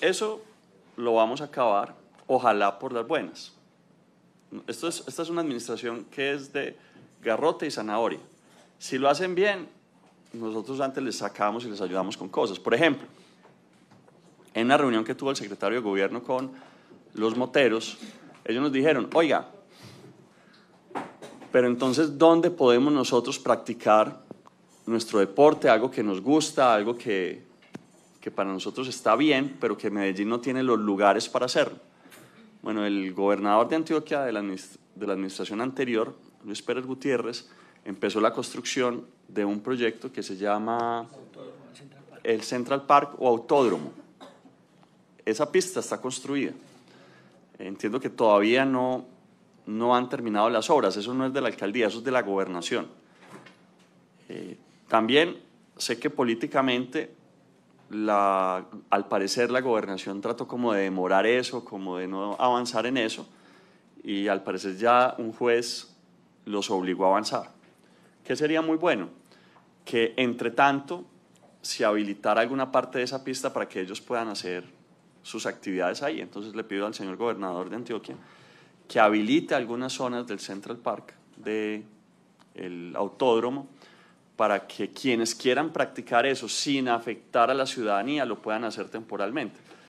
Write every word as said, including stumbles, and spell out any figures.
eso lo vamos a acabar, ojalá por las buenas. Esto es, esta es una administración que es de garrote y zanahoria. Si lo hacen bien, nosotros antes les sacamos y les ayudamos con cosas. Por ejemplo, en una reunión que tuvo el secretario de Gobierno con los moteros, ellos nos dijeron, oiga, pero entonces, ¿dónde podemos nosotros practicar nuestro deporte? Algo que nos gusta, algo que, que para nosotros está bien, pero que Medellín no tiene los lugares para hacerlo. Bueno, el gobernador de Antioquia de la, de la administración anterior, Luis Pérez Gutiérrez, empezó la construcción de un proyecto que se llama el Central Park o Autódromo. Esa pista está construida. Entiendo que todavía no, no han terminado las obras, eso no es de la alcaldía, eso es de la gobernación. Eh, también sé que políticamente, la, al parecer la gobernación trató como de demorar eso, como de no avanzar en eso, y al parecer ya un juez los obligó a avanzar. ¿Qué sería muy bueno? Que entre tanto se habilitara alguna parte de esa pista para que ellos puedan hacer sus actividades ahí. Entonces le pido al señor gobernador de Antioquia que habilite algunas zonas del Central Park, del autódromo, para que quienes quieran practicar eso sin afectar a la ciudadanía lo puedan hacer temporalmente.